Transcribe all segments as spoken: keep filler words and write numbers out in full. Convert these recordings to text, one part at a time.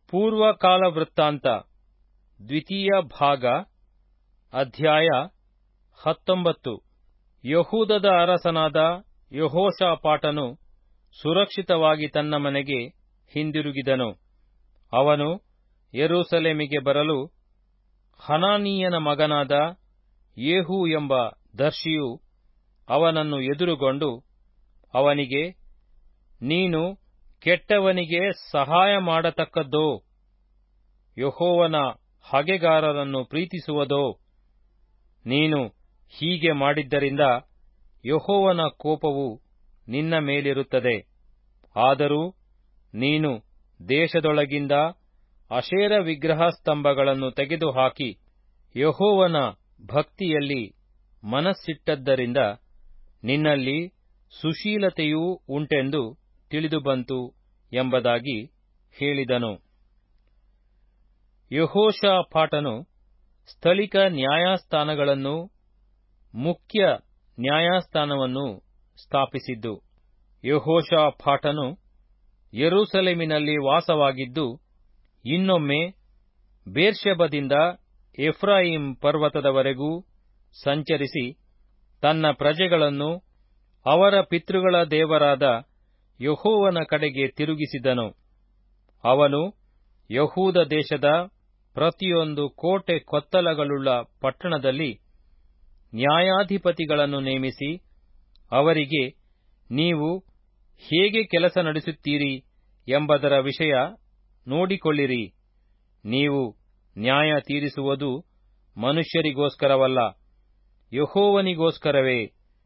ಪೂರ್ವಕಾಲ ವೃತ್ತಾಂತ ದ್ವಿತೀಯ ಭಾಗ ಅಧ್ಯಾಯ ಹತ್ತೊಂಬತ್ತು. ಯೆಹೂದದ ಅರಸನಾದ ಯೆಹೋಷಾಫಾಟನು ಸುರಕ್ಷಿತವಾಗಿ ತನ್ನ ಮನೆಗೆ ಹಿಂದಿರುಗಿದನು. ಅವನು ಯೆರೂಸಲೇಮಿಗೆ ಬರಲು ಹನಾನೀಯನ ಮಗನಾದ ಯೇಹೂ ಎಂಬ ದರ್ಶಿಯು ಅವನನ್ನು ಎದುರುಗೊಂಡು ಅವನಿಗೆ, ನೀನು ಕೆಟ್ಟವನಿಗೆ ಸಹಾಯ ಮಾಡತಕ್ಕದ್ದೋ? ಯೆಹೋವನ ಹಗೆಗಾರರನ್ನು ಪ್ರೀತಿಸುವುದೋ? ನೀನು ಹೀಗೆ ಮಾಡಿದ್ದರಿಂದ ಯೆಹೋವನ ಕೋಪವು ನಿನ್ನ ಮೇಲಿರುತ್ತದೆ. ಆದರೂ ನೀನು ದೇಶದೊಳಗಿಂದ ಅಶೇರ ವಿಗ್ರಹ ಸ್ತಂಭಗಳನ್ನು ತೆಗೆದುಹಾಕಿ ಯೆಹೋವನ ಭಕ್ತಿಯಲ್ಲಿ ಮನಸ್ಸಿಟ್ಟದ್ದರಿಂದ ನಿನ್ನಲ್ಲಿ ಸುಶೀಲತೆಯೂ ಉಂಟೆಂದು ತಿಳಿದುಬಂತು ಎಂಬುದಾಗಿ ಹೇಳಿದನು. ಯೆಹೋಷಾಫಾಟನು ಸ್ಥಳೀಕ ನ್ಯಾಯಸ್ಥಾನಗಳನ್ನೂ ಮುಖ್ಯ ನ್ಯಾಯಸ್ಥಾನವನ್ನೂ ಸ್ಥಾಪಿಸಿದ್ದು. ಯೆಹೋಷಾಫಾಟನು ಯೆರೂಸಲೇಮಿನಲ್ಲಿ ವಾಸವಾಗಿದ್ದು, ಇನ್ನೊಮ್ಮೆ ಬೇರ್ಷೆಬದಿಂದ ಎಫ್ರಾಯೀಮ್ ಪರ್ವತದವರೆಗೂ ಸಂಚರಿಸಿ ತನ್ನ ಪ್ರಜೆಗಳನ್ನು ಅವರ ಪಿತೃಗಳ ದೇವರಾದ ಯೆಹೋವನ ಕಡೆಗೆ ತಿರುಗಿಸಿದನು. ಅವನು ಯೆಹೂದ ದೇಶದ ಪ್ರತಿಯೊಂದು ಕೋಟೆ ಕೊತ್ತಲಗಳುಳ್ಳ ಪಟ್ಟಣದಲ್ಲಿ ನ್ಯಾಯಾಧಿಪತಿಗಳನ್ನು ನೇಮಿಸಿ ಅವರಿಗೆ, ನೀವು ಹೇಗೆ ಕೆಲಸ ನಡೆಸುತ್ತೀರಿ ಎಂಬುದರ ವಿಷಯ ನೋಡಿಕೊಳ್ಳಿರಿ. ನೀವು ನ್ಯಾಯ ತೀರಿಸುವುದು ಮನುಷ್ಯರಿಗೋಸ್ಕರವಲ್ಲ, ಯೆಹೋವನಿಗೋಸ್ಕರವೇ.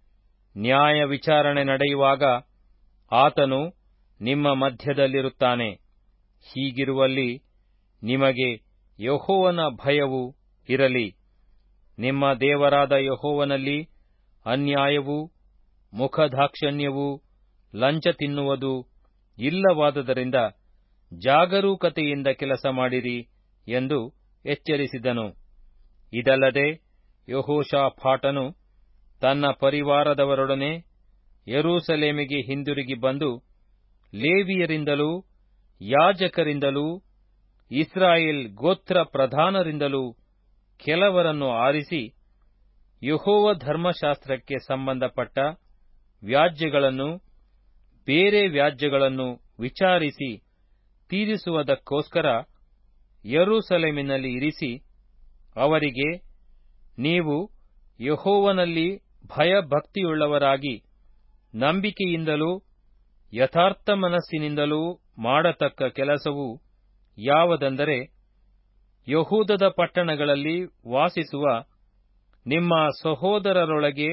ನ್ಯಾಯ ವಿಚಾರಣೆ ನಡೆಯುವಾಗ ಆತನು ನಿಮ್ಮ ಮಧ್ಯದಲ್ಲಿರುತ್ತಾನೆ. ಹೀಗಿರುವಲ್ಲಿ ನಿಮಗೆ ಯೆಹೋವನ ಭಯವು ಇರಲಿ. ನಿಮ್ಮ ದೇವರಾದ ಯೆಹೋವನಲ್ಲಿ ಅನ್ಯಾಯವೂ ಮುಖದಾಕ್ಷಿಣ್ಯವೂ ಲಂಚ ತಿನ್ನುವುದೂ ಇಲ್ಲವಾದುದರಿಂದ ಜಾಗರೂಕತೆಯಿಂದ ಕೆಲಸ ಮಾಡಿರಿ ಎಂದು ಎಚ್ಚರಿಸಿದನು. ಇದಲ್ಲದೆ ಯೆಹೋಷಾಫಾಟನು ತನ್ನ ಪರಿವಾರದವರೊಡನೆ ಯೆರೂಸಲೇಮಿಗೆ ಹಿಂದಿರುಗಿ ಬಂದು, ಲೇವಿಯರಿಂದಲೂ ಯಾಜಕರಿಂದಲೂ ಇಸ್ರಾಯೇಲ್ ಗೋತ್ರ ಪ್ರಧಾನರಿಂದಲೂ ಕೆಲವರನ್ನು ಆರಿಸಿ, ಯೆಹೋವ ಧರ್ಮಶಾಸ್ತ್ರಕ್ಕೆ ಸಂಬಂಧಪಟ್ಟ ವ್ಯಾಜ್ಯಗಳನ್ನು ಬೇರೆ ವ್ಯಾಜ್ಯಗಳನ್ನು ವಿಚಾರಿಸಿ ತೀರಿಸುವುದಕ್ಕೋಸ್ಕರ ಯೆರೂಸಲೇಮಿನಲ್ಲಿ ಇರಿಸಿ, ಅವರಿಗೆ, ನೀವು ಯೆಹೋವನಲ್ಲಿ ಭಯಭಕ್ತಿಯುಳ್ಳವರಾಗಿ ನಂಬಿಕೆಯಿಂದಲೂ ಯಥಾರ್ಥ ಮನಸ್ಸಿನಿಂದಲೂ ಮಾಡತಕ್ಕ ಕೆಲಸವು ಯಾವುದೆಂದರೆ, ಯೆಹೂದದ ಪಟ್ಟಣಗಳಲ್ಲಿ ವಾಸಿಸುವ ನಿಮ್ಮ ಸಹೋದರರೊಳಗೆ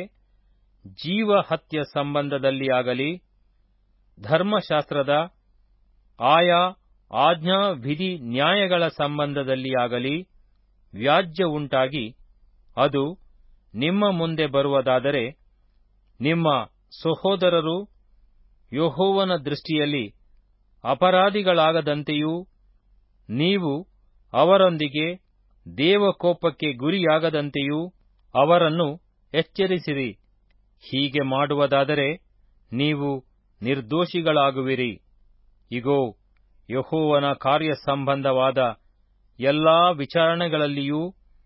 ಜೀವಹತ್ಯ ಸಂಬಂಧದಲ್ಲಿಯಾಗಲಿ, ಧರ್ಮಶಾಸ್ತ್ರದ ಆಯಾ ಆಜ್ಞಾ ವಿಧಿ ನ್ಯಾಯಗಳ ಸಂಬಂಧದಲ್ಲಿಯಾಗಲಿ ವ್ಯಾಜ್ಯ ಉಂಟಾಗಿ ಅದು ನಿಮ್ಮ ಮುಂದೆ ಬರುವುದಾದರೆ, ನಿಮ್ಮ ಸಹೋದರರು ಯೆಹೋವನ ದೃಷ್ಟಿಯಲ್ಲಿ ಅಪರಾಧಿಗಳಾಗದಂತೆಯೂ ನೀವು ಅವರೊಂದಿಗೆ ದೇವಕೋಪಕ್ಕೆ ಗುರಿಯಾಗದಂತೆಯೂ ಅವರನ್ನು ಎಚ್ಚರಿಸಿರಿ. ಹೀಗೆ ಮಾಡುವುದಾದರೆ ನೀವು ನಿರ್ದೋಷಿಗಳಾಗುವಿರಿ. ಇಗೋ, ಯೆಹೋವನ ಕಾರ್ಯ ಸಂಬಂಧವಾದ ಎಲ್ಲಾ ವಿಚಾರಣೆಗಳಲ್ಲಿಯೂ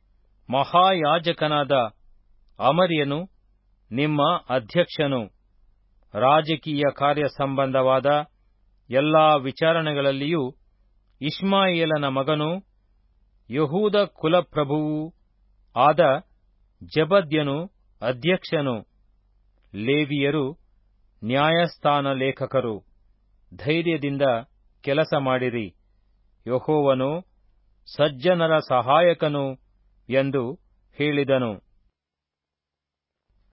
ಮಹಾಯಾಜಕನಾದ ಅಮರ್ಯನು ನಿಮ್ಮ ಅಧ್ಯಕ್ಷನು. ರಾಜಕೀಯ ಕಾರ್ಯ ಸಂಬಂಧವಾದ ಎಲ್ಲಾ ವಿಚಾರಣೆಗಳಲ್ಲಿಯೂ ಇಷ್ಮಾಯೇಲನ ಮಗನೂ ಯೆಹೂದ ಕುಲಪ್ರಭುವೂ ಆದ ಜೆಬದ್ಯನು ಅಧ್ಯಕ್ಷನು. ಲೇವಿಯರು ನ್ಯಾಯಸ್ಥಾನ ಲೇಖಕರು. ಧೈರ್ಯದಿಂದ ಕೆಲಸ ಮಾಡಿರಿ. ಯೆಹೋವನು ಸಜ್ಜನರ ಸಹಾಯಕನು ಎಂದು ಹೇಳಿದನು.